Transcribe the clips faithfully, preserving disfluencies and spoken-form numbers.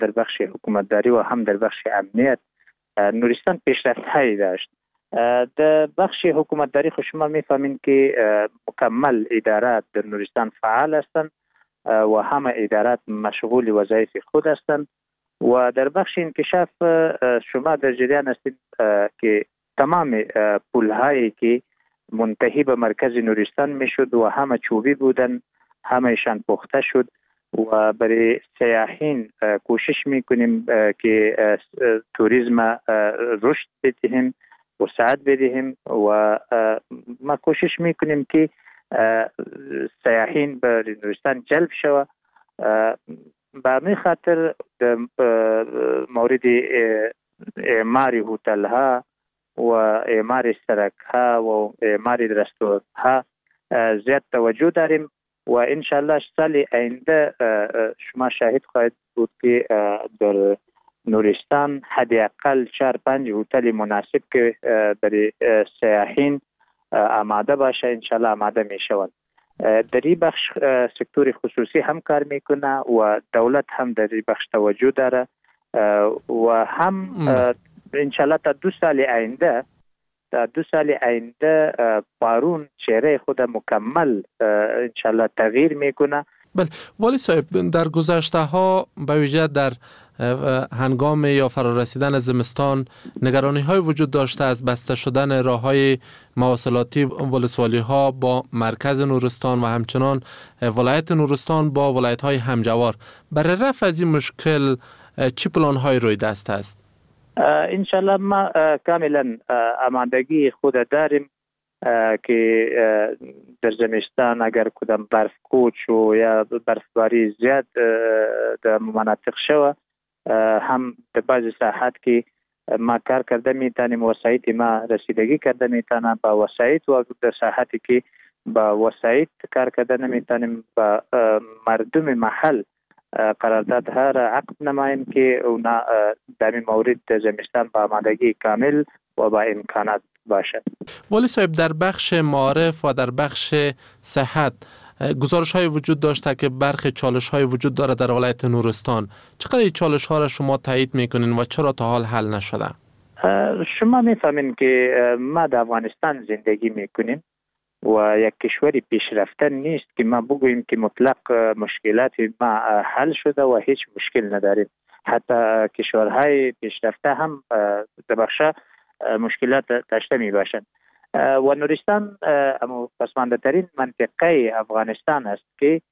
در بخش حکومتداری و هم در بخش امنیت نورستان پیشرفت‌هایی داشت. در بخش حکومتداری خود شما می‌فهمید که مکمل ادارات در نورستان فعال هستند و همه ادارات مشغول وظایف خود هستند و در بخش انکشاف شما در جریان هستید که تمام پل‌هایی که منتهی به مرکز نورستان میشد و همه چوبی بودن همهشان پخته شد و برای سیاحین کوشش میکنیم که توریسم رشد بدهیم و وسعت بدهیم و ما کوشش میکنیم که سیاحین به نورستان جلب شود. به همین خاطر مورد اعمار هتل ها و اعمار سرک ها و اعمار رستوران ها زیاد توجه داریم و انشالله سال آینده شما شاهد خواهید بود که در نورستان حداقل چهار پنج هتل مناسب که برای سیاحین آماده باشه انشالله آماده می شوند. در این بخش سکتور خصوصی هم کار میکنه و دولت هم در این بخش توجه داره و هم انشالله تا دو سال آینده تا دو سال آینده بارون چهره خود مکمل انشالله تغییر میکنه. بله والی صاحب، در گذشته ها به ویژه در هنگام یا فرارسیدن زمستان نگرانی های وجود داشته از بسته شدن راه های مواصلاتی ولسوالی ها با مرکز نورستان و همچنان ولایت نورستان با ولایت های همجوار. برای رفع از این مشکل چی پلان های روی دست است؟ انشالله ما کاملا آمادگی خود داریم که در زمستان اگر کدام برف کوچ و یا برفباری زیاد در مناطق شوه هم در بعض ساحات که ما کار کرده میتونیم وسایط ما رسیدگی کرده میتونم با وسایط و در ساحاتی که با وسایط کار کرده نمیتونیم با مردم محل قرارداد ها را عقد نماییم که اونا در این مورد زمستان با آمادگی کامل و با امکانات باشد. والی صاحب، در بخش معارف و در بخش صحت گزارش های وجود داشته که برخی چالش های وجود داره در ولایت نورستان. چقدر این چالش ها را شما تایید میکنین و چرا تا حال حل نشده؟ شما میفهمین که ما در افغانستان زندگی میکنیم و یک کشوری پیشرفته نیست که ما بگوییم که مطلق مشکلات ما حل شده و هیچ مشکل نداریم. حتی کشورهای پیشرفته هم در بخش مشکلات داشته می باشند و نورستان اما پسمانده ترین منطقه افغانستان است که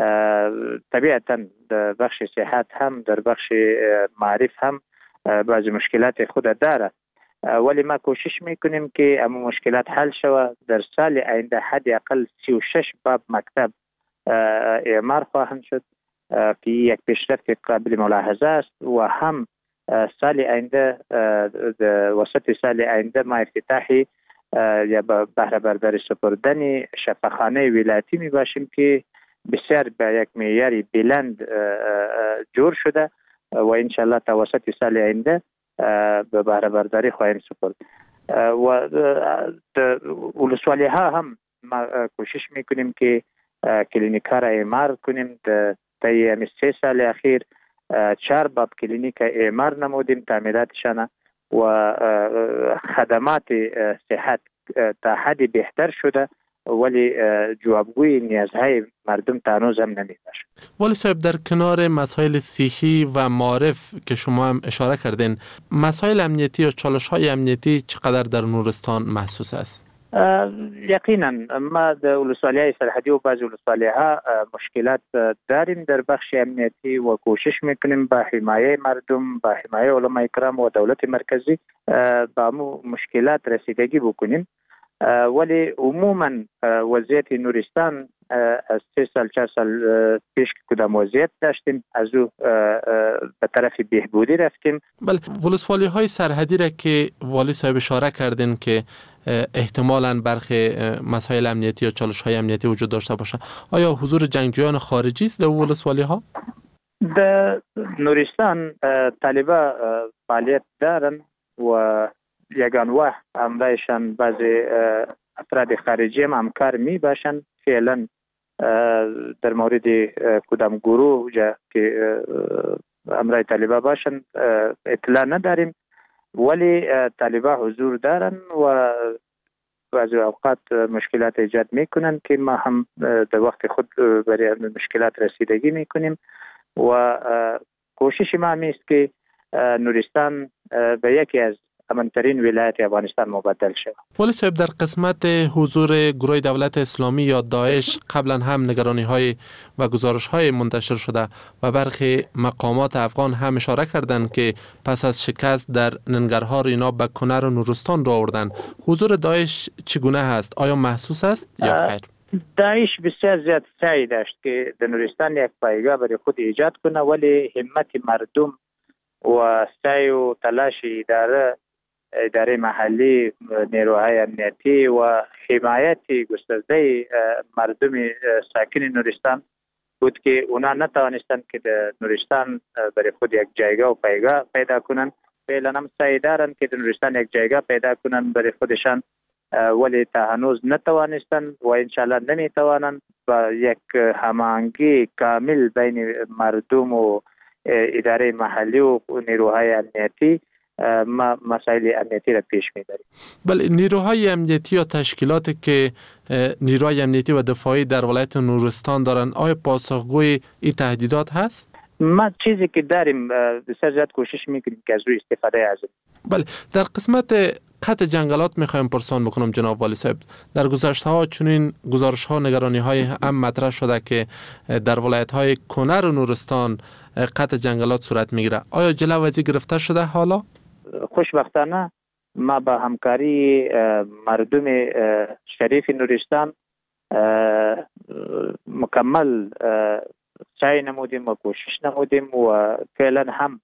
طبیعتا در بخش صحت هم در بخش معرف هم بعضی مشکلات خود داره، ولی ما کوشش میکنیم که اما مشکلات حل شود. در سال آینده حداقل سی و شش باب مکتب اعمار خواهند شد که یک پیشرفت قابل ملاحظه است و هم سال آینده وسط سال آینده ما افتتاحی یا بهره برداری سپردن شفاخانه ولایتی می باشیم که بسیار به یک معیار بلند جور شده و انشالله تا وسط سال آینده به بهره برداری خواهیم سپرد. و ولسوالی ها هم ما کوشش میکنیم که کلینیک ها را اعمار کنیم. طی سه سال اخیر چهار باب کلینیک اعمار نمودیم تعمیراتشان و خدمات صحت تا حدی بهتر شده، ولی جوابگوی نیازهای مردم تانوز هم نمی باشه. والی صاحب، در کنار مسائل صحی و معرف که شما هم اشاره کردین، مسائل امنیتی یا چالش های امنیتی چقدر در نورستان محسوس است؟ یقینا ما در ولسوالی های سرحدی و بعض ولسوالی ها مشکلات داریم در بخش امنیتی و کوشش میکنیم با حمایه مردم، با حمایه علماء کرام و دولت مرکزی با مشکلات رسیدگی بکنیم. ولی عموما وضعیت نورستان از سه سال چهار سال پیش که کدام وضعیت داشتیم از او به طرف بهبودی رفتیم. بله، ولسوالی های سرحدی را که والی صاحب اشاره کردین که احتمالاً برخی مسائل امنیتی یا چالش های امنیتی وجود داشته باشه، آیا حضور جنگجویان خارجی است در ولسوالی ها؟ در نورستان طالبا فعالیت دارن و یگان وقت همراهشان بعضی افراد خارجی هم همکار می باشن. فعلا در مورد کدام گروه جا که امرای طالبا باشند اطلاع نداریم، ولی طالبا حضور دارن و بعضی اوقات مشکلات ایجاد میکنن که ما هم در وقت خود برای مشکلات رسیدگی میکنیم و کوشش ما همی است که نورستان به یکی از امن‌ترین ولایت افغانستان مبدل شود. والی صاحب، در قسمت حضور گروه دولت اسلامی یا داعش قبلا هم نگرانی های و گزارش های منتشر شده و برخی مقامات افغان هم اشاره کردند که پس از شکست در ننگرهار اینا به کنر و نورستان را آوردند. حضور داعش چگونه هست؟ آیا محسوس است یا خیر؟ داعش بسیار زیاد سعی داشت که در نورستان یک پایگاه برای خود ایجاد کنه، ولی همت مردم و سعی و تلاش اداره اداره محلی، نیروهای امنیتی و حمایت گسترده مردم ساکن نورستان بود که اونا نتوانستند که در نورستان برای خود یک جایگاه و پایگاه پیدا کنند. فعلا هم سعی دارند که در نورستان یک جایگاه پیدا کنند برای خودشان، ولی تا هنوز نتوانستند و انشالله نمیتوانند با یک هماهنگی کامل بین مردم و اداره محلی و نیروهای امنیتی ما مسائل امنیتی را پیش میبریم. بله، نیروهای امنیتی یا تشکیلاتی که نیروهای امنیتی و دفاعی در ولایت نورستان دارن، آیا پاسخگوی این تهدیدات هست؟ ما چیزی که داریم بسیار زیاد کوشش میکنیم که از روی استفاده از. بله، در قسمت قطع جنگلات میخوایم پرسان بکنم جناب والی صاحب. در گذشته ها چنین گزارش ها نگرانی های هم مطرح شده که در ولایت های کنر و نورستان قطع جنگلات صورت میگیره. آیا جلو از این گرفته شده حالا؟ خوشبختانه ما با همکاری مردم شریف نورستان مکمل سعی نمودیم و کوشش نمودیم و فعلا هم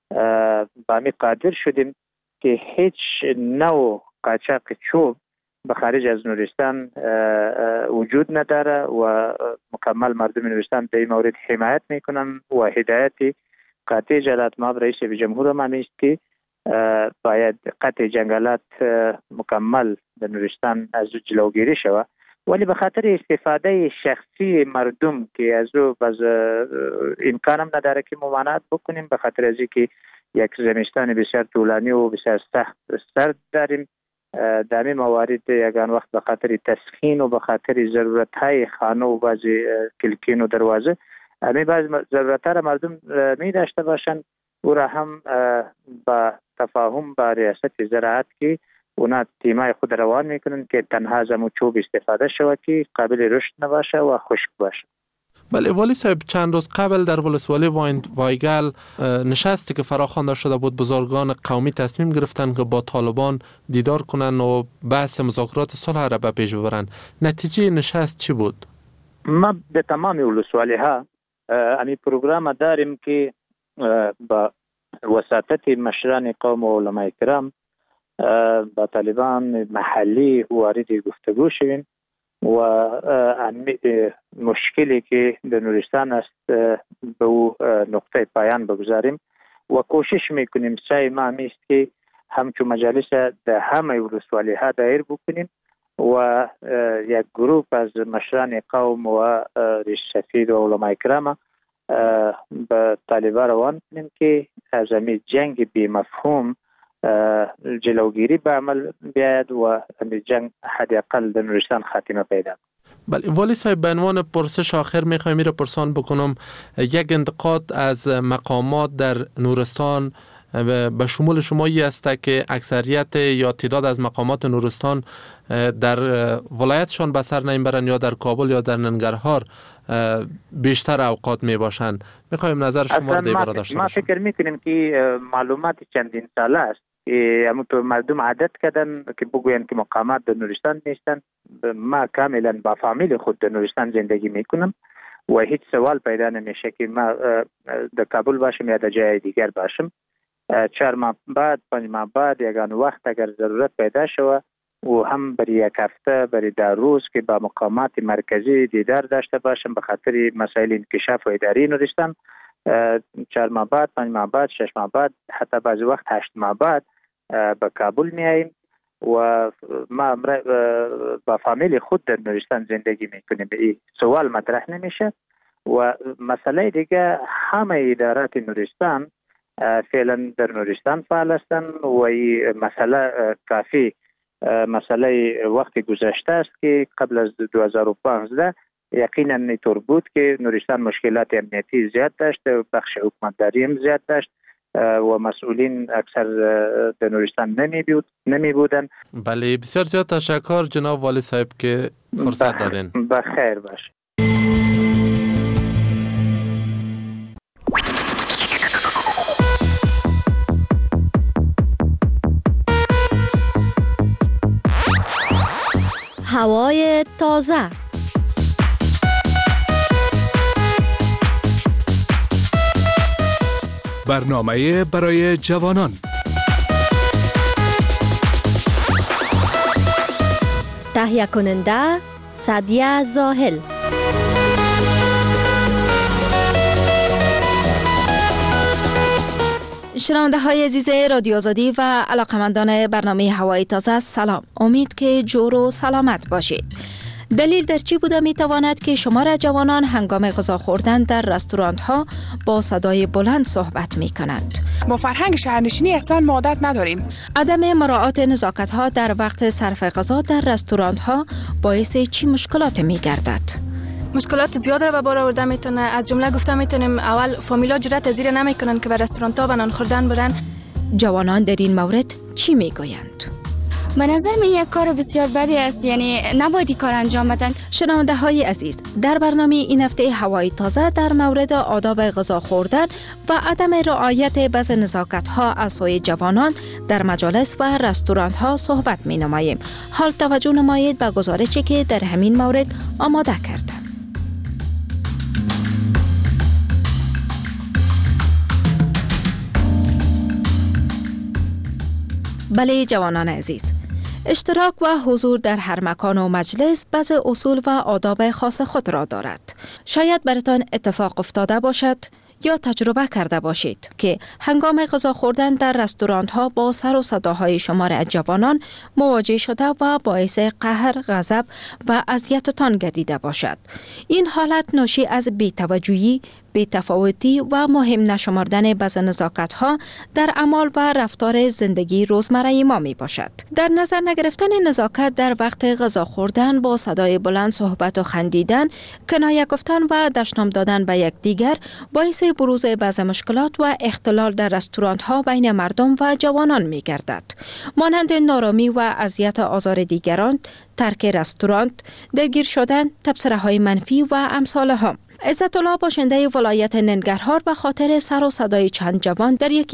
با می قادر شدیم که هیچ نوع قاچاق چوب به خارج از نورستان وجود نداره و مکمل مردم نورستان در این مورد حمایت میکنن و هدایت قاطع جلات ما رئیس جمهور ما است که باید قطع جنگلات مکمل در نورستان از جلوگیری شود، ولی به خاطر استفاده شخصی مردم که از او باز امکانم نداره که ممانعت بکنیم، به خاطر از اینکه یک زمستان بسیار طولانی و بسیار سخت سرد داریم، در این موارد یگان وقت به خاطر تسخین و به خاطر ضرورت های خانه و بعضی کلکین و دروازه همین بعض ضرورت ها را مردم می داشته باشند او را هم با تفاهم با ریاست زراعت که اونا تیمای خود روان میکنن که تنها از همون چوب استفاده شود که قابل رشد نباشه و خشک باشه. بله والی صاحب، چند روز قبل در ولسوالی وایگل نشستی که فراخوانده شده بود، بزرگان قومی تصمیم گرفتن که با طالبان دیدار کنن و بحث مذاکرات صلح را به پیش ببرن. نتیجه نشست چی بود؟ ما به تمام ولسوالی ها امی پروگرام داریم که با وساطت مشران قوم و علماء کرام با طالبان محلی وارد گفتگو شویم و مشکلی که در نورستان است به او نقطه پایان بگذاریم و کوشش میکنیم سعی ما همیست که همچون مجالس در همه ولسوالی ها دایر بکنیم و یک گروه از مشران قوم و رئیس سفیر و علماء کرام به طالبان روان کنیم که از همین جنگ بی مفهوم جلوگیری به عمل بیاید و همین جنگ حداقل در نورستان خاتمه پیدا. بله والی صاحب، به عنوان پرسش آخر میخوایم این را پرسان بکنم. یک انتقاد از مقامات در نورستان به شمول شمایی است که اکثریت یا تعداد از مقامات نورستان در ولایتشان به سر نمیبرن یا در کابل یا در ننگرهار بیشتر اوقات می باشند. میخوایم نظر شما در این باره داشته ما باشیم. فکر میکنیم که معلومات چندین ساله است که همونطور مردم عادت کردن که بگوین که مقامات در نورستان نیستن. ما کاملا با فامیل خود در نورستان زندگی میکنم و هیچ سوال پیدا نمیشه که ما در کابل باشم یا در جای دیگر باشم. چهار ماه بعد پنج ماه بعد یگان وقت اگر ضرورت پیدا شود و هم برای یک هفته برای در روز که با مقامات مرکزی دیدار داشته باشم به خاطر مسائل انکشاف و اداری نورستان، چهار ماه بعد پنج ماه بعد شش ماه بعد حتی بعضی وقت هشت ماه بعد به کابل میاییم و ما با فامیل خود در نورستان زندگی میکنیم. این سوال مطرح نمیشه و مسئله دیگه همه ادارات نورستان فعلا در نورستان فعال هستند و این مسئله کافی مسئله وقت گذشته است که قبل از دو هزار و پانزده یقینا اینطور بود که نورستان مشکلات امنیتی زیاد داشت، بخش حکومتداری هم زیاد داشت و مسئولین اکثر در نورستان نمی بود نمی بودن. بله، بسیار زیاد تشکر جناب والی صاحب که فرصت دادین. بخیر باش. هوای تازه. برنامه برای جوانان. تهیه کننده سعدیه زاهل. شنونده های عزیز رادیو آزادی و علاقمندان برنامه هوای تازه، سلام. امید که جور و سلامت باشید. دلیل در چی بوده می تواند که شمار جوانان هنگام غذا خوردن در رستوران ها با صدای بلند صحبت می کنند؟ ما فرهنگ شهرنشینی اصلا ما عادت نداریم. عدم مراعات نزاکت ها در وقت صرف غذا در رستوران ها باعث چی مشکلات می گردد؟ مشکلات زیاد را به بار آورده میتونه. از جمله گفته میتونیم اول فامیلا جرأت پذیر نمیکنن که به رستوران ها نان خوردن برن. جوانان در این مورد چی میگویند؟ به نظر من یک کار بسیار بدی است، یعنی نباید کار انجام بدن. شنونده های عزیز، در برنامه این هفته هوای تازه در مورد آداب غذا خوردن و عدم رعایت بعض نزاکت ها از سوی جوانان در مجالس و رستوران ها صحبت می نماییم. حال توجه نمایید به گزارشی که در همین مورد آماده کردم. بله جوانان عزیز، اشتراک و حضور در هر مکان و مجلس بعض اصول و آداب خاص خود را دارد. شاید براتان اتفاق افتاده باشد یا تجربه کرده باشید که هنگام غذا خوردن در رستوران ها با سر و صداهای شمار از جوانان مواجه شده و باعث قهر، غضب و اذیتتان گردیده باشد. این حالت ناشی از بی‌توجهی، بی‌تفاوتی و مهم نشمردن بعض نزاکت ها در اعمال و رفتار زندگی روزمره ما می باشد. در نظر نگرفتن نزاکت در وقت غذا خوردن با صدای بلند صحبت و خندیدن، کنایه گفتن و دشنام دادن به یکدیگر باعث بروز بعض مشکلات و اختلال در رستوران ها بین مردم و جوانان می گردد. مانند نارامی و اذیت آزار دیگران، ترک رستوران، درگیر شدن، تبصره های منفی و امثال هم. عزت الله باشنده ولایت ننگرهار به خاطر سر و صدای چند جوان در یک